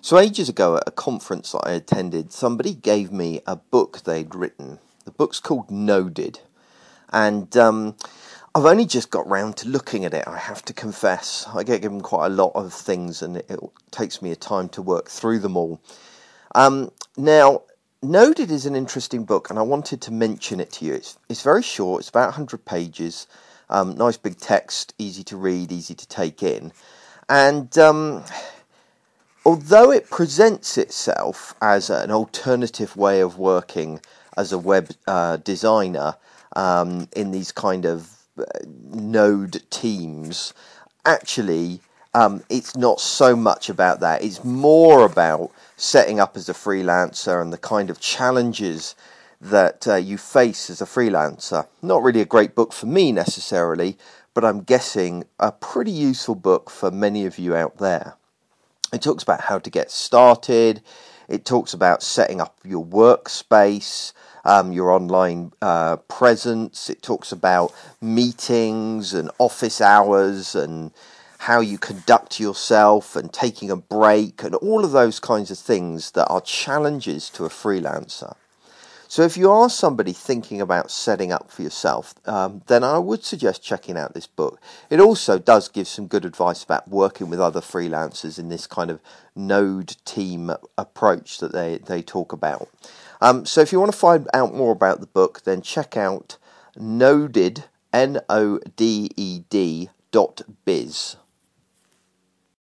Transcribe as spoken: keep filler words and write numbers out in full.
So ages ago at a conference that I attended, somebody gave me a book they'd written. The book's called Noded, and um, I've only just got round to looking at it, I have to confess. I get given quite a lot of things, and it, it takes me a time to work through them all. Um, now, Noded is an interesting book, and I wanted to mention it to you. It's, it's very short, it's about one hundred pages, um, nice big text, easy to read, easy to take in, and Um, although it presents itself as an alternative way of working as a web uh, designer um, in these kind of uh, node teams, actually um, it's not so much about that. It's more about setting up as a freelancer and the kind of challenges that uh, you face as a freelancer. Not really a great book for me necessarily, but I'm guessing a pretty useful book for many of you out there. It talks about how to get started. It talks about setting up your workspace, um, your online uh, presence. It talks about meetings and office hours and how you conduct yourself and taking a break and all of those kinds of things that are challenges to a freelancer. So if you are somebody thinking about setting up for yourself, um, then I would suggest checking out this book. It also does give some good advice about working with other freelancers in this kind of node team approach that they, they talk about. Um, so if you want to find out more about the book, then check out Noded, N O D E D dot biz.